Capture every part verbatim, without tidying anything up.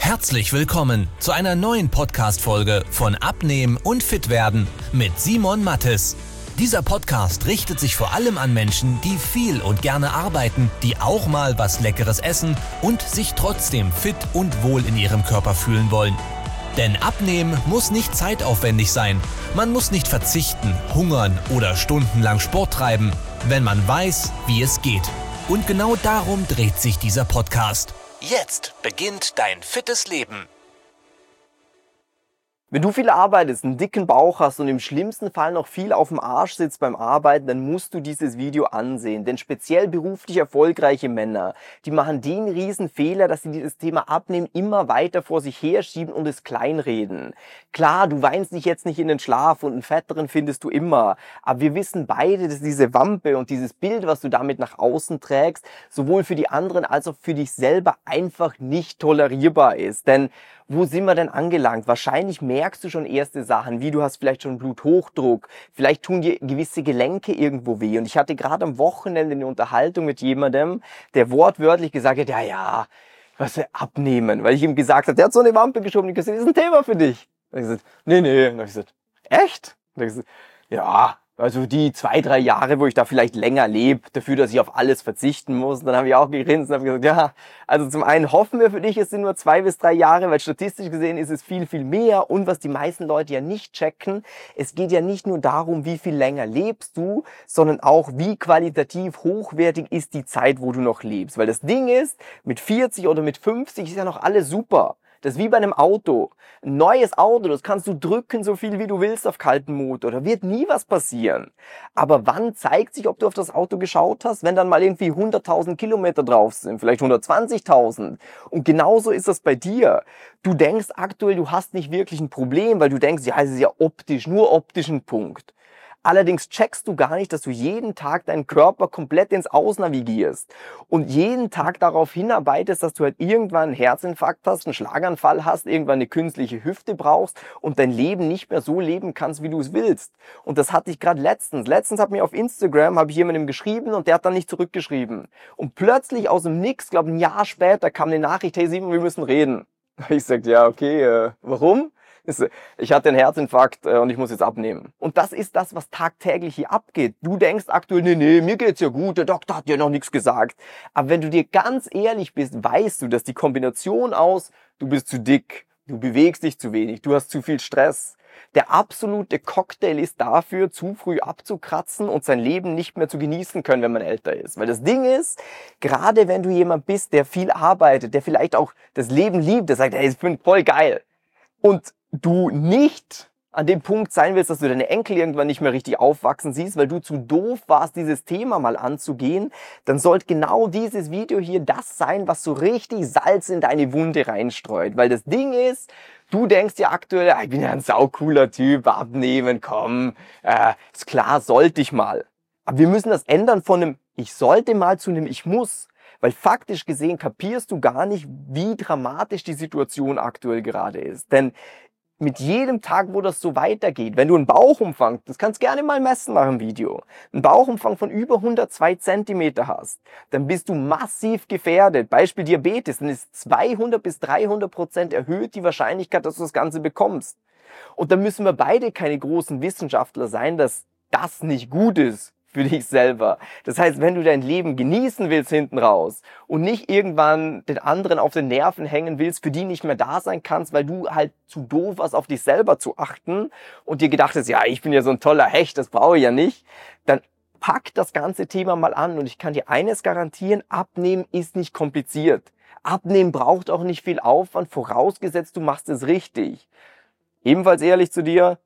Herzlich willkommen zu einer neuen Podcast-Folge von Abnehmen und Fitwerden mit Simon Mattes. Dieser Podcast richtet sich vor allem an Menschen, die viel und gerne arbeiten, die auch mal was Leckeres essen und sich trotzdem fit und wohl in ihrem Körper fühlen wollen. Denn Abnehmen muss nicht zeitaufwendig sein. Man muss nicht verzichten, hungern oder stundenlang Sport treiben, wenn man weiß, wie es geht. Und genau darum dreht sich dieser Podcast. Jetzt beginnt dein fittes Leben. Wenn du viel arbeitest, einen dicken Bauch hast und im schlimmsten Fall noch viel auf dem Arsch sitzt beim Arbeiten, dann musst du dieses Video ansehen. Denn speziell beruflich erfolgreiche Männer, die machen den riesen Fehler, dass sie dieses Thema Abnehmen immer weiter vor sich herschieben und es kleinreden. Klar, du weinst dich jetzt nicht in den Schlaf und einen Fetteren findest du immer. Aber wir wissen beide, dass diese Wampe und dieses Bild, was du damit nach außen trägst, sowohl für die anderen als auch für dich selber einfach nicht tolerierbar ist. Denn wo sind wir denn angelangt? Wahrscheinlich merkst du schon erste Sachen, wie du hast vielleicht schon Bluthochdruck, vielleicht tun dir gewisse Gelenke irgendwo weh. Und ich hatte gerade am Wochenende eine Unterhaltung mit jemandem, der wortwörtlich gesagt hat, ja, ja, was für abnehmen. Weil ich ihm gesagt habe, der hat so eine Wampe geschoben, ich habe gesagt, das ist ein Thema für dich. Und ich gesagt, nee, nee. Und ich gesagt, echt? Und ich gesagt, ja, also die zwei, drei Jahre, wo ich da vielleicht länger lebe, dafür, dass ich auf alles verzichten muss. Und dann habe ich auch gegrinst und habe gesagt, ja, also zum einen hoffen wir für dich, es sind nur zwei bis drei Jahre, weil statistisch gesehen ist es viel, viel mehr. Und was die meisten Leute ja nicht checken, es geht ja nicht nur darum, wie viel länger lebst du, sondern auch, wie qualitativ hochwertig ist die Zeit, wo du noch lebst. Weil das Ding ist, mit vierzig oder mit fünfzig ist ja noch alles super. Das ist wie bei einem Auto. Ein neues Auto, das kannst du drücken, so viel wie du willst auf kalten Motor. Da wird nie was passieren. Aber wann zeigt sich, ob du auf das Auto geschaut hast? Wenn dann mal irgendwie hunderttausend Kilometer drauf sind, vielleicht hundertzwanzigtausend. Und genauso ist das bei dir. Du denkst aktuell, du hast nicht wirklich ein Problem, weil du denkst, ja, es ist ja optisch, nur optisch ein Punkt. Allerdings checkst du gar nicht, dass du jeden Tag deinen Körper komplett ins Aus navigierst und jeden Tag darauf hinarbeitest, dass du halt irgendwann einen Herzinfarkt hast, einen Schlaganfall hast, irgendwann eine künstliche Hüfte brauchst und dein Leben nicht mehr so leben kannst, wie du es willst. Und das hatte ich gerade letztens. Letztens hat mir auf Instagram, habe ich jemandem geschrieben und der hat dann nicht zurückgeschrieben. Und plötzlich aus dem Nix, glaube ein Jahr später, kam eine Nachricht, hey Simon, wir müssen reden. Ich sagte, ja, okay, äh, warum? Ich hatte einen Herzinfarkt und ich muss jetzt abnehmen. Und das ist das, was tagtäglich hier abgeht. Du denkst aktuell, nee, nee, mir geht's ja gut, der Doktor hat ja noch nichts gesagt. Aber wenn du dir ganz ehrlich bist, weißt du, dass die Kombination aus, du bist zu dick, du bewegst dich zu wenig, du hast zu viel Stress, der absolute Cocktail ist dafür, zu früh abzukratzen und sein Leben nicht mehr zu genießen können, wenn man älter ist. Weil das Ding ist, gerade wenn du jemand bist, der viel arbeitet, der vielleicht auch das Leben liebt, der sagt, hey, ich bin voll geil. Und du nicht an dem Punkt sein willst, dass du deine Enkel irgendwann nicht mehr richtig aufwachsen siehst, weil du zu doof warst, dieses Thema mal anzugehen, dann sollte genau dieses Video hier das sein, was so richtig Salz in deine Wunde reinstreut. Weil das Ding ist, du denkst ja aktuell, ich bin ja ein saucooler Typ, abnehmen, komm, äh, ist klar, sollte ich mal. Aber wir müssen das ändern von einem Ich sollte mal zu einem Ich muss. Weil faktisch gesehen kapierst du gar nicht, wie dramatisch die Situation aktuell gerade ist. Denn mit jedem Tag, wo das so weitergeht, wenn du einen Bauchumfang, das kannst du gerne mal messen nach dem Video, einen Bauchumfang von über hundertzwei Zentimeter hast, dann bist du massiv gefährdet. Beispiel Diabetes, dann ist zweihundert bis dreihundert Prozent erhöht die Wahrscheinlichkeit, dass du das Ganze bekommst. Und da müssen wir beide keine großen Wissenschaftler sein, dass das nicht gut ist für dich selber. Das heißt, wenn du dein Leben genießen willst hinten raus und nicht irgendwann den anderen auf den Nerven hängen willst, für die nicht mehr da sein kannst, weil du halt zu doof warst, auf dich selber zu achten und dir gedacht hast, ja, ich bin ja so ein toller Hecht, das brauche ich ja nicht, dann pack das ganze Thema mal an und ich kann dir eines garantieren, Abnehmen ist nicht kompliziert. Abnehmen braucht auch nicht viel Aufwand, vorausgesetzt du machst es richtig. Ebenfalls ehrlich zu dir,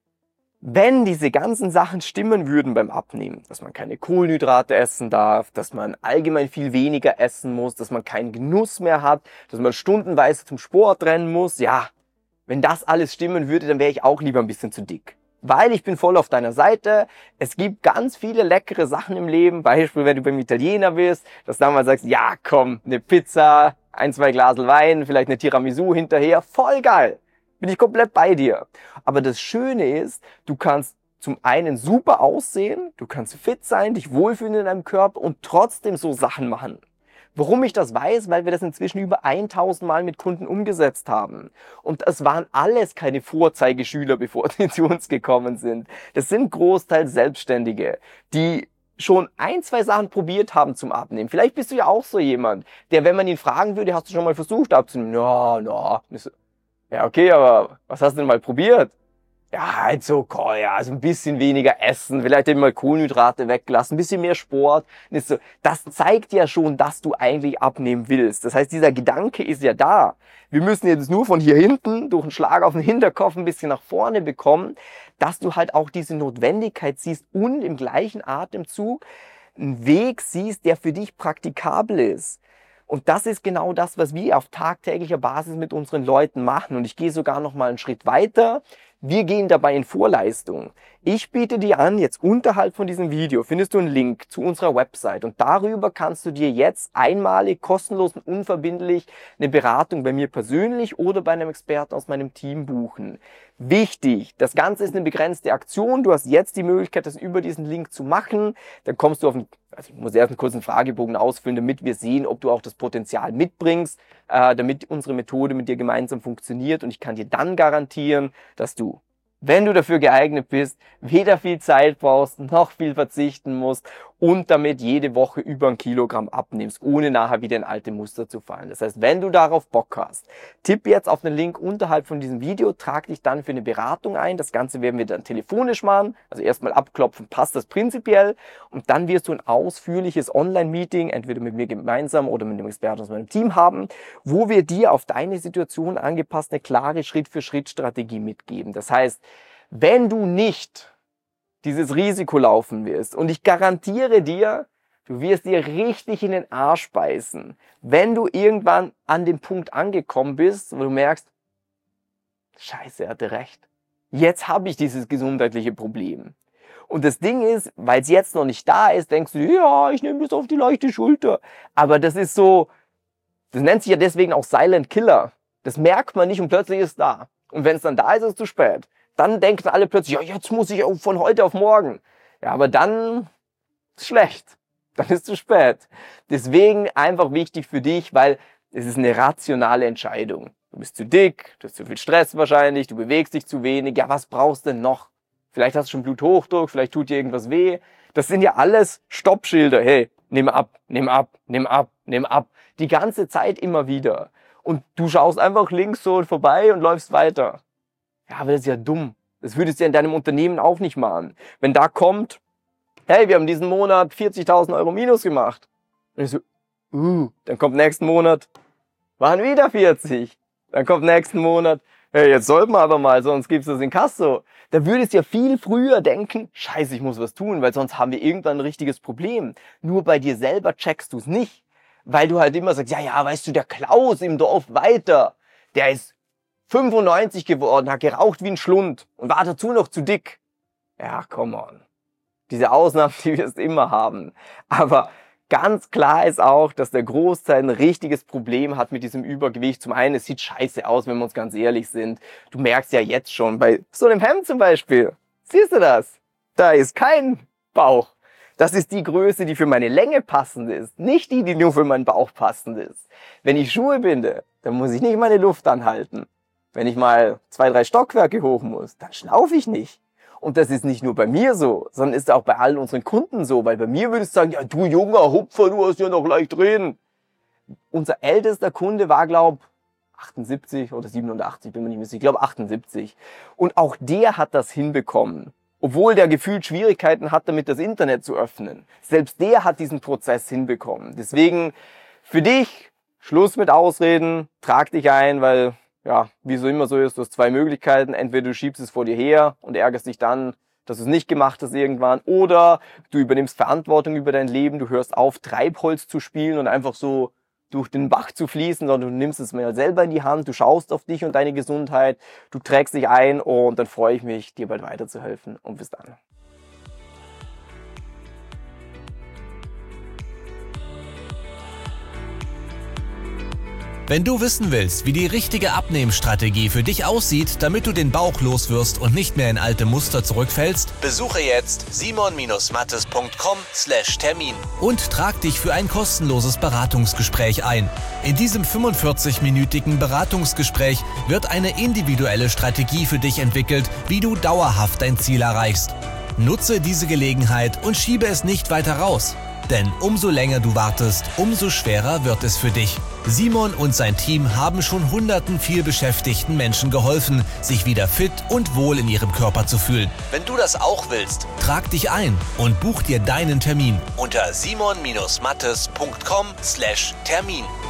wenn diese ganzen Sachen stimmen würden beim Abnehmen, dass man keine Kohlenhydrate essen darf, dass man allgemein viel weniger essen muss, dass man keinen Genuss mehr hat, dass man stundenweise zum Sport rennen muss, ja, wenn das alles stimmen würde, dann wäre ich auch lieber ein bisschen zu dick. Weil ich bin voll auf deiner Seite, es gibt ganz viele leckere Sachen im Leben, Beispiel, wenn du beim Italiener bist, dass du dann mal sagst, ja komm, eine Pizza, ein, zwei Glasel Wein, vielleicht eine Tiramisu hinterher, voll geil. Bin ich komplett bei dir. Aber das Schöne ist, du kannst zum einen super aussehen, du kannst fit sein, dich wohlfühlen in deinem Körper und trotzdem so Sachen machen. Warum ich das weiß? Weil wir das inzwischen über tausend Mal mit Kunden umgesetzt haben. Und es waren alles keine Vorzeigeschüler, bevor sie zu uns gekommen sind. Das sind großteils Selbstständige, die schon ein, zwei Sachen probiert haben zum Abnehmen. Vielleicht bist du ja auch so jemand, der, wenn man ihn fragen würde, hast du schon mal versucht abzunehmen? Ja, ja. Ja, okay, aber was hast du denn mal probiert? Ja, halt so, ja, also ein bisschen weniger essen, vielleicht eben mal Kohlenhydrate weglassen, ein bisschen mehr Sport. Das zeigt ja schon, dass du eigentlich abnehmen willst. Das heißt, dieser Gedanke ist ja da. Wir müssen jetzt nur von hier hinten durch einen Schlag auf den Hinterkopf ein bisschen nach vorne bekommen, dass du halt auch diese Notwendigkeit siehst und im gleichen Atemzug einen Weg siehst, der für dich praktikabel ist. Und das ist genau das, was wir auf tagtäglicher Basis mit unseren Leuten machen. Und ich gehe sogar noch mal einen Schritt weiter. Wir gehen dabei in Vorleistung. Ich biete dir an, jetzt unterhalb von diesem Video findest du einen Link zu unserer Website und darüber kannst du dir jetzt einmalig, kostenlos und unverbindlich eine Beratung bei mir persönlich oder bei einem Experten aus meinem Team buchen. Wichtig, das Ganze ist eine begrenzte Aktion. Du hast jetzt die Möglichkeit, das über diesen Link zu machen. Dann kommst du auf einen, also ich muss erst einen kurzen Fragebogen ausfüllen, damit wir sehen, ob du auch das Potenzial mitbringst, äh, damit unsere Methode mit dir gemeinsam funktioniert. Und ich kann dir dann garantieren, dass du, wenn du dafür geeignet bist, weder viel Zeit brauchst, noch viel verzichten musst und damit jede Woche über ein Kilogramm abnimmst, ohne nachher wieder in alte Muster zu fallen. Das heißt, wenn du darauf Bock hast, tipp jetzt auf den Link unterhalb von diesem Video, trag dich dann für eine Beratung ein. Das Ganze werden wir dann telefonisch machen, also erstmal abklopfen, passt das prinzipiell und dann wirst du ein ausführliches Online-Meeting, entweder mit mir gemeinsam oder mit dem Experten aus meinem Team haben, wo wir dir auf deine Situation angepasst eine klare Schritt-für-Schritt-Strategie mitgeben. Das heißt, wenn du nicht dieses Risiko laufen wirst, und ich garantiere dir, du wirst dir richtig in den Arsch beißen, wenn du irgendwann an dem Punkt angekommen bist, wo du merkst, Scheiße, er hatte recht. Jetzt habe ich dieses gesundheitliche Problem. Und das Ding ist, weil es jetzt noch nicht da ist, denkst du, ja, ich nehme das auf die leichte Schulter. Aber das ist so, das nennt sich ja deswegen auch Silent Killer. Das merkt man nicht und plötzlich ist es da. Und wenn es dann da ist, ist es zu spät. Dann denken alle plötzlich, ja, jetzt muss ich auch von heute auf morgen. Ja, aber dann ist schlecht. Dann ist es zu spät. Deswegen einfach wichtig für dich, weil es ist eine rationale Entscheidung. Du bist zu dick, du hast zu viel Stress wahrscheinlich, du bewegst dich zu wenig. Ja, was brauchst du denn noch? Vielleicht hast du schon Bluthochdruck, vielleicht tut dir irgendwas weh. Das sind ja alles Stoppschilder. Hey, nimm ab, nimm ab, nimm ab, nimm ab. Die ganze Zeit immer wieder. Und du schaust einfach links so vorbei und läufst weiter. Ja, aber das ist ja dumm. Das würdest du ja in deinem Unternehmen auch nicht machen. Wenn da kommt, hey, wir haben diesen Monat vierzigtausend Euro Minus gemacht. Und ich so, uh, dann kommt nächsten Monat, waren wieder vierzig. Dann kommt nächsten Monat, hey, jetzt sollten wir aber mal, sonst gibt's das in Kasso. Da würdest du ja viel früher denken, scheiße, ich muss was tun, weil sonst haben wir irgendwann ein richtiges Problem. Nur bei dir selber checkst du es nicht. Weil du halt immer sagst, ja, ja, weißt du, der Klaus im Dorf weiter, der ist fünfundneunzig geworden, hat geraucht wie ein Schlund und war dazu noch zu dick. Ja, come on. Diese Ausnahmen, die wirst du immer haben. Aber ganz klar ist auch, dass der Großteil ein richtiges Problem hat mit diesem Übergewicht. Zum einen, es sieht scheiße aus, wenn wir uns ganz ehrlich sind. Du merkst ja jetzt schon, bei so einem Hemd zum Beispiel, siehst du das? Da ist kein Bauch. Das ist die Größe, die für meine Länge passend ist, nicht die, die nur für meinen Bauch passend ist. Wenn ich Schuhe binde, dann muss ich nicht meine Luft anhalten. Wenn ich mal zwei, drei Stockwerke hoch muss, dann schnaufe ich nicht. Und das ist nicht nur bei mir so, sondern ist auch bei allen unseren Kunden so. Weil bei mir würdest du sagen, ja du junger Hupfer, du hast ja noch leicht reden. Unser ältester Kunde war, glaube ich, achtundsiebzig oder siebenundachtzig, bin mir nicht mehr sicher. Ich glaube achtundsiebzig. Und auch der hat das hinbekommen. Obwohl der gefühlt Schwierigkeiten hat, damit das Internet zu öffnen. Selbst der hat diesen Prozess hinbekommen. Deswegen für dich, Schluss mit Ausreden, trag dich ein, weil, ja, wie so immer so ist, du hast zwei Möglichkeiten. Entweder du schiebst es vor dir her und ärgerst dich dann, dass du es nicht gemacht hast irgendwann. Oder du übernimmst Verantwortung über dein Leben, du hörst auf, Treibholz zu spielen und einfach so durch den Bach zu fließen, sondern du nimmst es mal selber in die Hand, du schaust auf dich und deine Gesundheit, du trägst dich ein und dann freue ich mich, dir bald weiterzuhelfen und bis dann. Wenn du wissen willst, wie die richtige Abnehmstrategie für dich aussieht, damit du den Bauch loswirst und nicht mehr in alte Muster zurückfällst, besuche jetzt simon mattes punkt com slash Termin und trag dich für ein kostenloses Beratungsgespräch ein. In diesem fünfundvierzig-minütigen Beratungsgespräch wird eine individuelle Strategie für dich entwickelt, wie du dauerhaft dein Ziel erreichst. Nutze diese Gelegenheit und schiebe es nicht weiter raus. Denn umso länger du wartest, umso schwerer wird es für dich. Simon und sein Team haben schon hunderten vielbeschäftigten Menschen geholfen, sich wieder fit und wohl in ihrem Körper zu fühlen. Wenn du das auch willst, trag dich ein und buch dir deinen Termin unter simon mattes punkt com slash Termin.